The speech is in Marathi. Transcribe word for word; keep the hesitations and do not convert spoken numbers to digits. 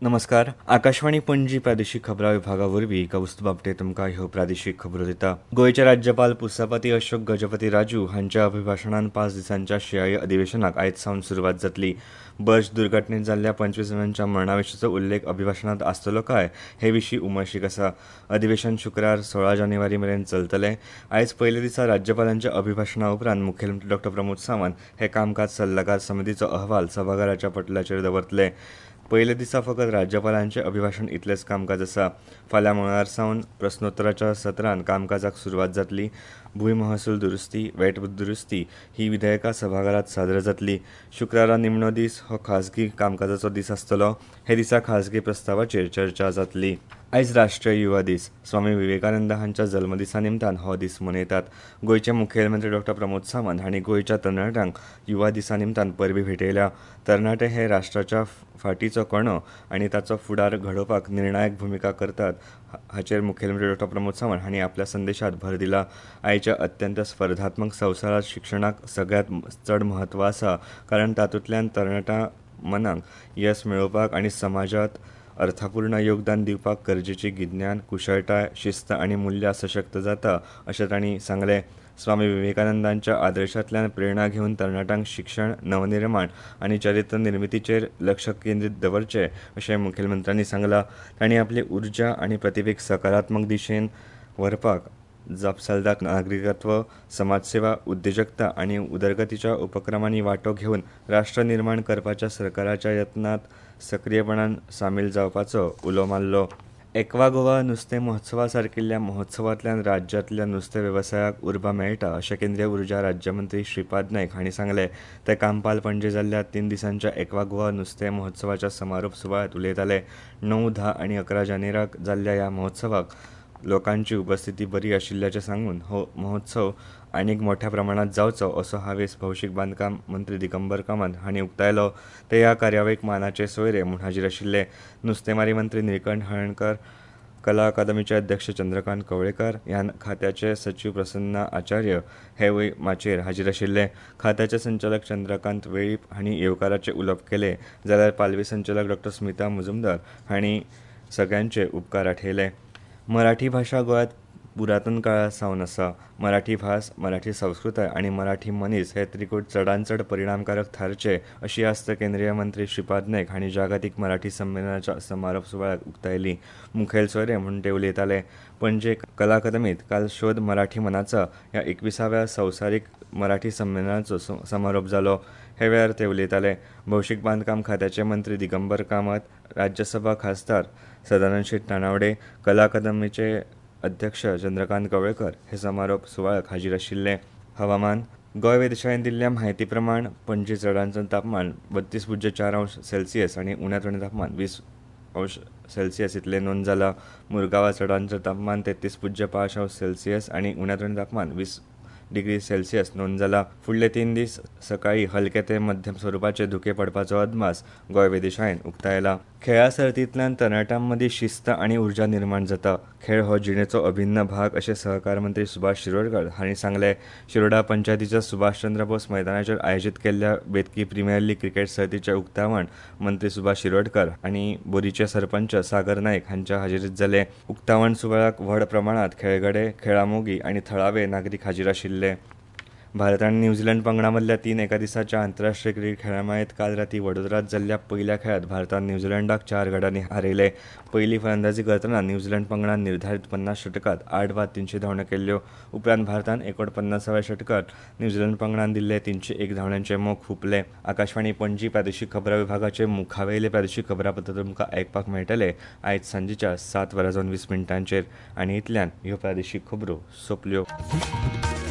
नमस्कार. आकाशवाणी पणजी प्रादेशीक खबरां विभागा वरवीं कौस्तुभ बापटे तुमकां ह्यो प्रादेशीक खबरो दिता. गोंयचे राज्यपाल पुसपाती अशोक गजपती राजू हांच्या अभिभाशणान पांच दिसांच्या शिंयाळी अधिवेशनाक आयज सावन सुरवात जातली. बस दुर्घटनेत जाल्ल्या पंचवीस जणांच्या मरणाविशींचो उल्लेख अभिभाशणांत आसतलो काय हे विशीं उमळशीक आसा. अधिवेशन शुक्रार सोळा जानेवारी मेरेन चलतलें. आयज पयल्या दिसा राज्यपालांच्या अभिभाशणा उपरांत मुखेलमंत्री डॉ प्रमोद सावंत हे कामकाज सल्लागार समितीचो अहवाल सभाघराच्या पटलाचेर दवरतले. पयल्या दिसा फकत राज्यपालांचे अभिभाशण इतलेंच कामकाज आसा. फाल्यां मंगळार सावन प्रस्नोत्तराच्या सत्रान कामकाजाक सुरवात जातली. भूंय महसूल दुरुस्ती, वेट दुरुस्ती ही विधेयकां सभाघरांत सादर जातली. शुक्रारा निमणो दीस हो खासगी कामकाजाचो दीस आसतलो. हे दिसा खासगी प्रस्तावाचेर चर्चा जातली. आयज राष्ट्रीय युवा दीस. स्वामी विवेकानंद हांच्या जल्मदिसा निमतान हो दीस मनयतात. गोंयचे मुखेलमंत्री डॉ प्रमोद सावंत हांणी गोंयच्या तरणाट्यांक युवा दिसा निमतान परबीं भेटयल्या. तरणाटे हे राष्ट्राच्या फाटीचो कणो आनी ताचो फुडार घडोवपाक निर्णायक भुमिका करतात हाचेर मुखेलमंत्री डॉ प्रमोद सावंत हांणी आपल्या संदेशांत भर दिला. आयच्या अत्यंत स्पर्धात्मक संवसारांत शिक्षणाक सगळ्यांत चड म्हत्व आसा, कारण तातूंतल्यान तरणाट्यां मनाक येस मेळोवपाक आनी समाजांत अर्थपूर्ण योगदान दिवपाक गरजेची गिन्यान, कुशळटाय, शिस्त आनी मुल्यां सशक्त जाता अशें तांणी सांगलें. स्वामी विवेकानंदांच्या आदर्शांतल्यान प्रेरणा घेवन तरणाट्यांक शिक्षण, नवनिर्माण आनी चरित्र निर्मितीचेर लक्ष केंद्रीत दवरचें अशें मुखेलमंत्र्यांनी सांगलां. तांणी आपली उर्जा आनी प्रतिभेक सकारात्मक दिशेन व्हरपाक जापसालदार नागरिकत्व, समाजसेवा, उद्देजकता आनी उदरगतीच्या उपक्रमांनी वांटो घेवन राष्ट्र निर्माण करपाच्या सरकाराच्या यत्नांत सक्रीयपणान सामील जावपाचो उलो मारलो. एक्वा गोवा नुस्तें महोत्सवा सारकिल्ल्या महोत्सवांतल्यान राज्यांतल्या नुस्तें वेवसायाक उर्बा मेळटा अशें केंद्रीय उर्जा राज्यमंत्री श्रीपाद नायक हांणी सांगलें. ते कांपाल पणजे जाल्ल्या तीन दिसांच्या एक्वा गोवा नुस्तें महोत्सवाच्या समारोप सुवाळ्यांत उलयताले. णव धा आनी अकरा जानेराक जाल्ल्या ह्या महोत्सवाक लोकांची उपस्थिती बरी आशिल्ल्याचें सांगून हो महोत्सव आनीक मोठ्या प्रमाणांत जावचो असो हावेस भौशीक बांदकाम मंत्री दिगंबर कामत हांणी उक्तायलो. ते ह्या कार्यावळीक मानाचे सोयरे म्हूण हाजीर आशिल्ले. नुस्तेंमारी मंत्री निळकंठ हळर्णकर, कला अकादमीचे अध्यक्ष चंद्रकांत कवळेकार, ह्या खात्याचे सचीव प्रसन्ना आचार्य हेवूय माचयेर हाजीर आशिल्ले. खात्याचे संचालक चंद्रकांत वेळीप हांणी येवकाराचे उलोवप केलें, जाल्यार पालवी संचालक डॉ स्मिता मुजुमदार हांणी सगळ्यांचे उपकार आठयले. मराठी भाशा गोंयांत पुरातन काळा सावन आसा. मराठी भास, मराठी संस्कृताय आनी मराठी मनीस हे त्रिकूट चडांत चड परिणामकारक थारचे अशी आस्त केंद्रीय मंत्री श्रीपाद नायक हांणी जागतीक मराठी संमेलनाच्या समारोप सुवाळ्याक उक्तायली. मुखेल सोयरे म्हूण ते उलयताले. पणजे कला अकादमींत काल शोध मराठी मनाचा ह्या एकविसाव्या संवसारीक मराठी संमेलनाचो समारोप जालो. हे वेळार ते उलयताले. भौशीक बांदकाम खात्याचे मंत्री दिगंबर कामत, राज्यसभा खासदार सदानंद शेट नानावडे, कला अकादमीचे अध्यक्ष चंद्रकांत कवळेकर हे समारोप सुवाळ्याक हाजीर आशिल्ले. हवामान. गोंय वेधशाळेन दिल्ल्या म्हायती प्रमाण पणजी चडांत चड तापमान बत्तीस पुज्य चार अंश सेल्सियस आनी उण्यांत उणें तापमान वीस अंश सेल्सियस इतलें नोंद जालां. मुरगांवां चडांत चड तापमान तेत्तीस पुज्य पांच अंश सेल्सियस आनी उण्यांत उणें तापमान वीस डिग्री सेल्सियस नोंद जालां. फुडले तीन दीस सकाळीं हलके ते मध्यम स्वरुपाचे धुके पडपाचो अदमास गोंय वेधशाळेन उक्तायला. खेळा सर्तींतल्यान तरणाट्यां मदीं शिस्त आनी उर्जा निर्माण जाता. खेळ हो जिणेचो अभिन्न भाग अशें सहकार मंत्री सुभाष शिरोडकर हांणी सांगलें. शिरोडा पंचायतीच्या सुभाषचंद्र बोस मैदानाचेर आयोजीत केल्ल्या बेतकी प्रिमियर लीग क्रिकेट सर्तीचें उक्तावण मंत्री सुभाष शिरोडकर आनी बोरीचे सरपंच सागर नायक हांच्या हाजेरींत जालें. उक्तावण सुवाळ्याक व्हड प्रमाणांत खेळगडे, खेळामोगी आनी थळावे नागरीक हाजीर आशिल्ले. भारत आनी न्यूझीलंड पंगडा मदल्या तीन एका दिसाच्या आंतरराष्ट्रीय क्रिकेट खेळामाळेंत काल रातीं वडोदरांत जाल्ल्या पयल्या खेळांत भारतान न्यूझीलंडाक चार गडांनी हारयले. पयली फलंदाजी करतना न्यूझीलंड पंगडान निर्धारीत पन्नास षटकांत आठ बाद तिनशे धांवड्यो केल्ल्यो. उपरांत भारतान एकोणपन्नासाव्या षटकांत न्यूझीलंड पंगडान दिल्ले तिनशे एक धांवड्यांचे मोख हुंपले. आकाशवाणी पणजी प्रादेशीक खबरां विभागाचे मुखावेले प्रादेशीक खबरापत्र तुमकां आयकपाक मेळटले आयज सांजेच्या सात वरां जावन वीस मिनटांचेर. आनी इतल्यान ह्यो प्रादेशीक खबरो सोंपल्यो.